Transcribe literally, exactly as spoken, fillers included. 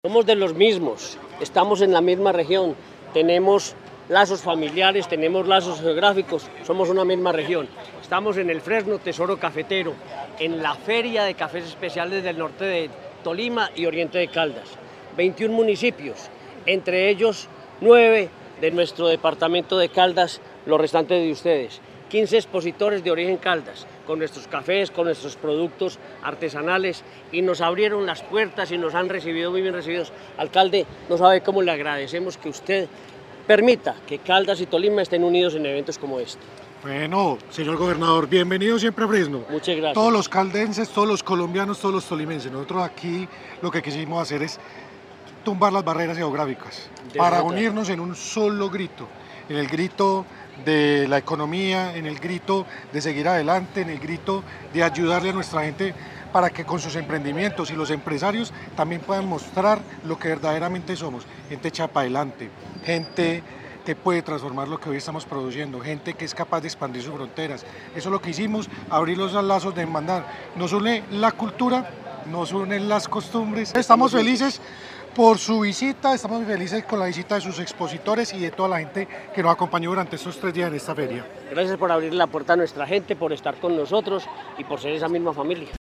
Somos de los mismos, estamos en la misma región, tenemos lazos familiares, tenemos lazos geográficos, somos una misma región. Estamos en el Fresno Tesoro Cafetero, en la Feria de Cafés Especiales del norte de Tolima y oriente de Caldas. veintiún municipios, entre ellos nueve de nuestro departamento de Caldas, los restantes de ustedes. quince expositores de origen Caldas, con nuestros cafés, con nuestros productos artesanales, y nos abrieron las puertas y nos han recibido muy bien recibidos. Alcalde, no sabe cómo le agradecemos que usted permita que Caldas y Tolima estén unidos en eventos como este. Bueno, señor gobernador, bienvenido siempre a Fresno. Muchas gracias. Todos los caldenses, todos los colombianos, todos los tolimenses. Nosotros aquí lo que quisimos hacer es tumbar las barreras geográficas para unirnos en un solo grito, en el grito de la economía, en el grito de seguir adelante, en el grito de ayudarle a nuestra gente para que con sus emprendimientos y los empresarios también puedan mostrar lo que verdaderamente somos, gente echa para adelante, gente que puede transformar lo que hoy estamos produciendo, gente que es capaz de expandir sus fronteras. Eso es lo que hicimos, abrir los lazos de hermandad. Nos une la cultura, nos unen las costumbres. Estamos felices por su visita, estamos muy felices con la visita de sus expositores y de toda la gente que nos acompañó durante estos tres días en esta feria. Gracias por abrir la puerta a nuestra gente, por estar con nosotros y por ser esa misma familia.